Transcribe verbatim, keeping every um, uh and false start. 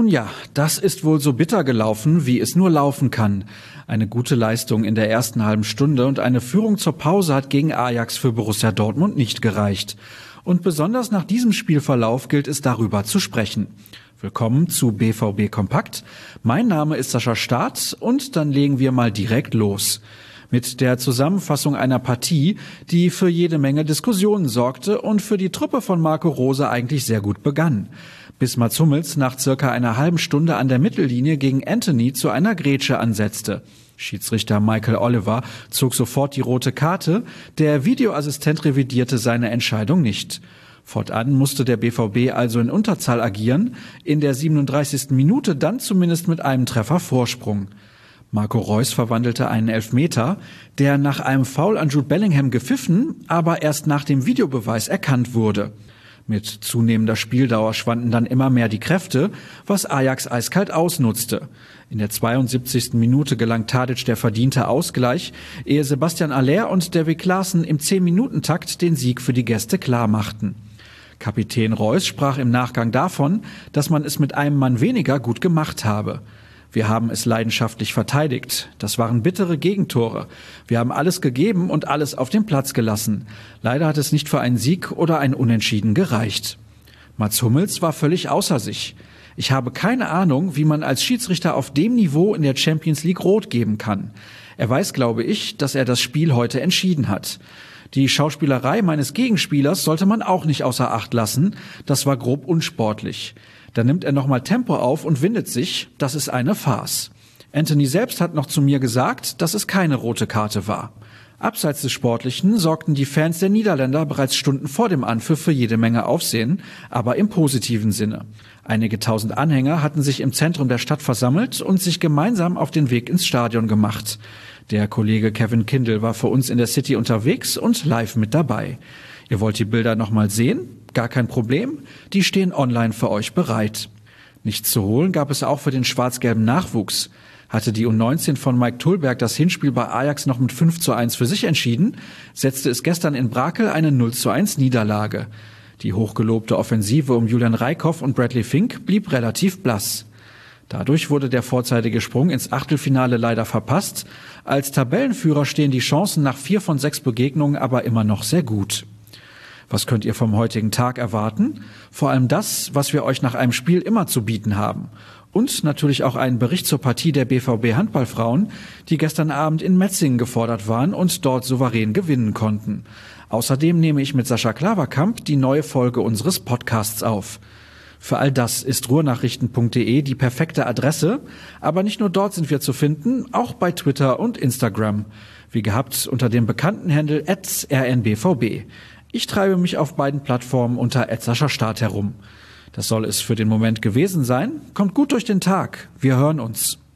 Ja, das ist wohl so bitter gelaufen, wie es nur laufen kann. Eine gute Leistung in der ersten halben Stunde und eine Führung zur Pause hat gegen Ajax für Borussia Dortmund nicht gereicht. Und besonders nach diesem Spielverlauf gilt es darüber zu sprechen. Willkommen zu B V B Kompakt. Mein Name ist Sascha Staat und dann legen wir mal direkt los. Mit der Zusammenfassung einer Partie, die für jede Menge Diskussionen sorgte und für die Truppe von Marco Rose eigentlich sehr gut begann. Bis Mats Hummels nach circa einer halben Stunde an der Mittellinie gegen Antony zu einer Grätsche ansetzte. Schiedsrichter Michael Oliver zog sofort die rote Karte, der Videoassistent revidierte seine Entscheidung nicht. Fortan musste der B V B also in Unterzahl agieren, in der siebenunddreißigsten Minute dann zumindest mit einem Treffer Vorsprung. Marco Reus verwandelte einen Elfmeter, der nach einem Foul an Jude Bellingham gepfiffen, aber erst nach dem Videobeweis erkannt wurde. Mit zunehmender Spieldauer schwanden dann immer mehr die Kräfte, was Ajax eiskalt ausnutzte. In der zweiundsiebzigsten Minute gelang Tadic der verdiente Ausgleich, ehe Sebastian Aller und Davy Klaassen im zehn-Minuten-Takt den Sieg für die Gäste klarmachten. Kapitän Reus sprach im Nachgang davon, dass man es mit einem Mann weniger gut gemacht habe. Wir haben es leidenschaftlich verteidigt. Das waren bittere Gegentore. Wir haben alles gegeben und alles auf den Platz gelassen. Leider hat es nicht für einen Sieg oder ein Unentschieden gereicht. Mats Hummels war völlig außer sich. Ich habe keine Ahnung, wie man als Schiedsrichter auf dem Niveau in der Champions League rot geben kann. Er weiß, glaube ich, dass er das Spiel heute entschieden hat. Die Schauspielerei meines Gegenspielers sollte man auch nicht außer Acht lassen. Das war grob unsportlich. Dann nimmt er nochmal Tempo auf und windet sich. Das ist eine Farce. Antony selbst hat noch zu mir gesagt, dass es keine rote Karte war. Abseits des Sportlichen sorgten die Fans der Niederländer bereits Stunden vor dem Anpfiff für jede Menge Aufsehen, aber im positiven Sinne. Einige tausend Anhänger hatten sich im Zentrum der Stadt versammelt und sich gemeinsam auf den Weg ins Stadion gemacht. Der Kollege Kevin Kindl war für uns in der City unterwegs und live mit dabei. Ihr wollt die Bilder nochmal sehen? Gar kein Problem, die stehen online für euch bereit. Nichts zu holen gab es auch für den schwarz-gelben Nachwuchs. Hatte die U neunzehn von Mike Tulberg das Hinspiel bei Ajax noch mit fünf zu eins für sich entschieden, setzte es gestern in Brakel eine null zu eins Niederlage. Die hochgelobte Offensive um Julian Reikhoff und Bradley Fink blieb relativ blass. Dadurch wurde der vorzeitige Sprung ins Achtelfinale leider verpasst. Als Tabellenführer stehen die Chancen nach vier von sechs Begegnungen aber immer noch sehr gut. Was könnt ihr vom heutigen Tag erwarten? Vor allem das, was wir euch nach einem Spiel immer zu bieten haben. Und natürlich auch einen Bericht zur Partie der B V B Handballfrauen, die gestern Abend in Metzingen gefordert waren und dort souverän gewinnen konnten. Außerdem nehme ich mit Sascha Klaverkamp die neue Folge unseres Podcasts auf. Für all das ist ruhrnachrichten punkt de die perfekte Adresse, aber nicht nur dort sind wir zu finden, auch bei Twitter und Instagram. Wie gehabt unter dem bekannten Handle at r n b v b. Ich treibe mich auf beiden Plattformen unter at Sascha Staat herum. Das soll es für den Moment gewesen sein. Kommt gut durch den Tag. Wir hören uns.